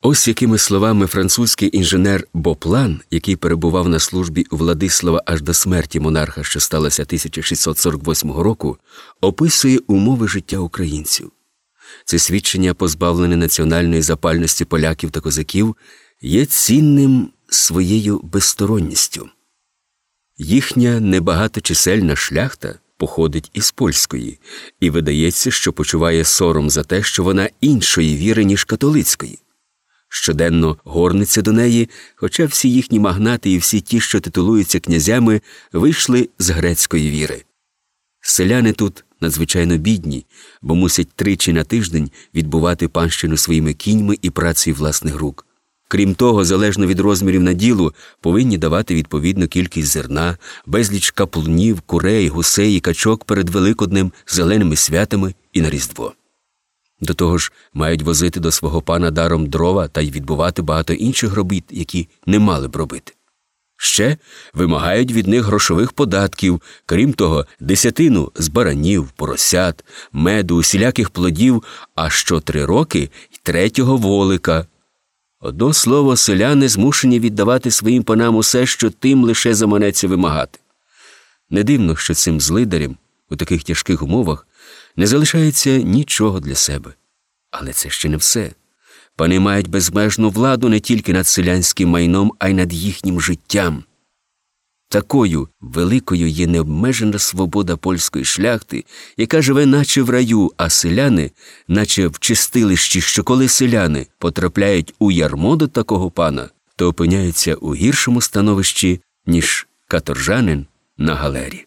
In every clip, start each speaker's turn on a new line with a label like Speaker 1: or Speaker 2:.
Speaker 1: Ось якими словами французький інженер Боплан, який перебував на службі у Владислава аж до смерті монарха, що сталося 1648 року, описує умови життя українців. Це свідчення, позбавлене національної запальності поляків та козаків, є цінним своєю безсторонністю. Їхня небагаточисельна шляхта походить із польської, і видається, що почуває сором за те, що вона іншої віри, ніж католицької. Щоденно горниться до неї, хоча всі їхні магнати і всі ті, що титулуються князями, вийшли з грецької віри. Селяни тут надзвичайно бідні, бо мусять тричі на тиждень відбувати панщину своїми кіньми і працею власних рук. Крім того, залежно від розмірів наділу, повинні давати відповідну кількість зерна, безліч каплунів, курей, гусей і качок перед Великоднем, зеленими святами і на Різдво. До того ж, мають возити до свого пана даром дрова та й відбувати багато інших робіт, які не мали б робити. Ще вимагають від них грошових податків, крім того, десятину з баранів, поросят, меду, усіляких плодів, а що 3 роки й 3-го волика. Одно слово, селяни змушені віддавати своїм панам усе, що тим лише заманеться вимагати. Не дивно, що цим злидарям у таких тяжких умовах не залишається нічого для себе. Але це ще не все. Пани мають безмежну владу не тільки над селянським майном, а й над їхнім життям. Такою великою є необмежена свобода польської шляхти, яка живе наче в раю, а селяни, наче в чистилищі, що коли селяни потрапляють у ярмо до такого пана, то опиняються у гіршому становищі, ніж каторжанин на галері.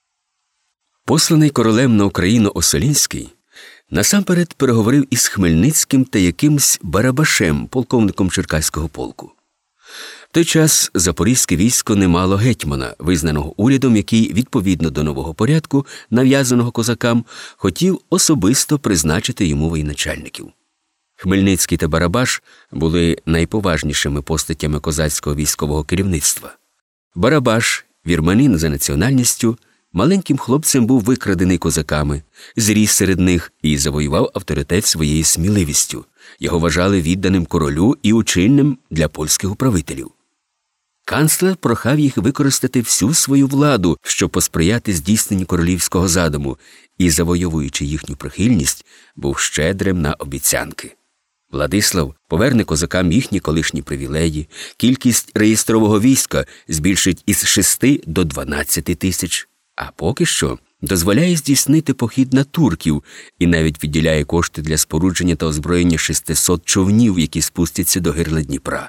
Speaker 1: Посланий королем на Україну Осолінський насамперед переговорив із Хмельницьким та якимсь Барабашем, полковником Черкаського полку. В той час запорізьке військо не мало гетьмана, визнаного урядом, який, відповідно до нового порядку, нав'язаного козакам, хотів особисто призначити йому воєначальників. Хмельницький та Барабаш були найповажнішими постатями козацького військового керівництва. Барабаш, вірманин за національністю, маленьким хлопцем був викрадений козаками, зріс серед них і завоював авторитет своєю сміливістю. Його вважали відданим королю і учильним для польських управителів. Канцлер прохав їх використати всю свою владу, щоб посприяти здійсненню королівського задуму, і, завойовуючи їхню прихильність, був щедрим на обіцянки. Владислав поверне козакам їхні колишні привілеї, кількість реєстрового війська збільшить із 6 до 12 тисяч, а поки що дозволяє здійснити похід на турків і навіть відділяє кошти для спорудження та озброєння 600 човнів, які спустяться до гирла Дніпра.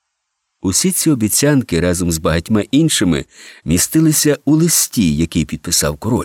Speaker 1: Усі ці обіцянки разом з багатьма іншими містилися у листі, який підписав король.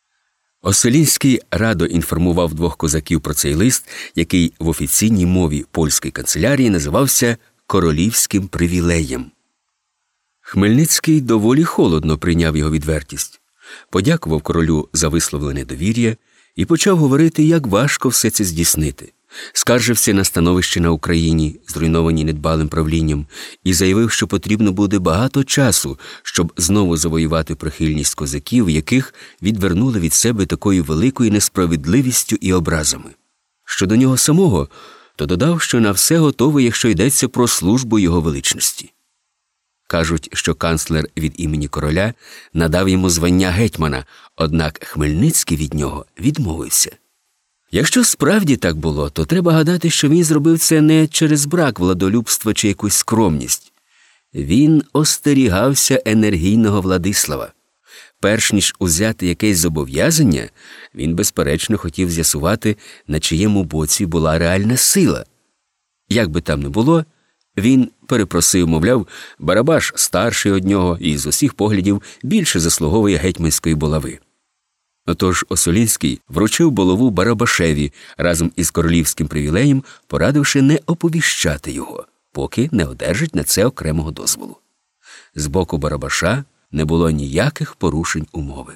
Speaker 1: Осолінський радо інформував 2 козаків про цей лист, який в офіційній мові польської канцелярії називався «королівським привілеєм». Хмельницький доволі холодно прийняв його відвертість, подякував королю за висловлене довір'я і почав говорити, як важко все це здійснити. Скаржився на становище на Україні, зруйновані недбалим правлінням, і заявив, що потрібно буде багато часу, щоб знову завоювати прихильність козаків, яких відвернули від себе такою великою несправедливістю і образами. Щодо нього самого, то додав, що на все готовий, якщо йдеться про службу його величності. Кажуть, що канцлер від імені короля надав йому звання гетьмана, однак Хмельницький від нього відмовився. Якщо справді так було, то треба гадати, що він зробив це не через брак владолюбства чи якусь скромність. Він остерігався енергійного Владислава. Перш ніж узяти якесь зобов'язання, він, безперечно, хотів з'ясувати, на чиєму боці була реальна сила. Як би там не було, він перепросив, мовляв, Барабаш старший од нього і з усіх поглядів більше заслуговує гетьманської булави. Отож Осолінський вручив булаву Барабашеві разом із королівським привілеєм, порадивши не оповіщати його, поки не одержить на це окремого дозволу. З боку Барабаша не було ніяких порушень умови.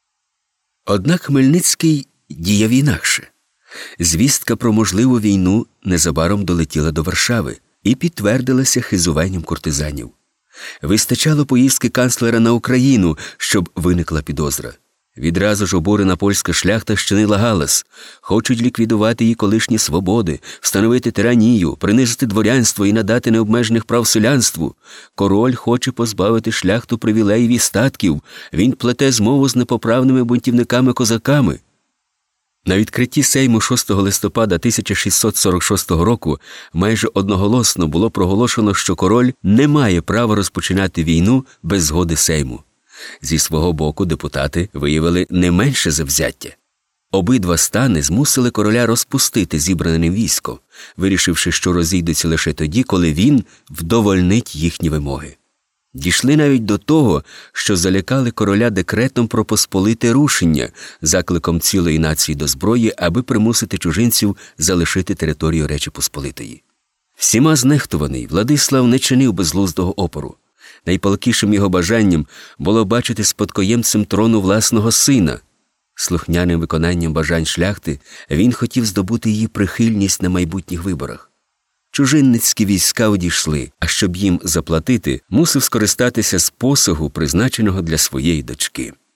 Speaker 1: Однак Хмельницький діяв інакше. Звістка про можливу війну незабаром долетіла до Варшави і підтвердилася хизуванням куртизанів. Вистачало поїздки канцлера на Україну, щоб виникла підозра. Відразу ж обурена польська шляхта щинила галас. Хочуть ліквідувати її колишні свободи, встановити тиранію, принизити дворянство і надати необмежених прав селянству. Король хоче позбавити шляхту привілеїв і статків. Він плете змову з непоправними бунтівниками-козаками. На відкритті Сейму 6 листопада 1646 року майже одноголосно було проголошено, що король не має права розпочинати війну без згоди Сейму. Зі свого боку депутати виявили не менше завзяття. Обидва стани змусили короля розпустити зібране військо, вирішивши, що розійдуться лише тоді, коли він вдовольнить їхні вимоги. Дійшли навіть до того, що залякали короля декретом про посполите рушення, закликом цілої нації до зброї, аби примусити чужинців залишити територію Речі Посполитої. Всіма знехтуваний, Владислав не чинив безглуздого опору. Найпалкішим його бажанням було бачити спадкоємцем трону власного сина. Слухняним виконанням бажань шляхти він хотів здобути її прихильність на майбутніх виборах. Чужинницькі війська одійшли, а щоб їм заплатити, мусив скористатися з посагу, призначеного для своєї дочки.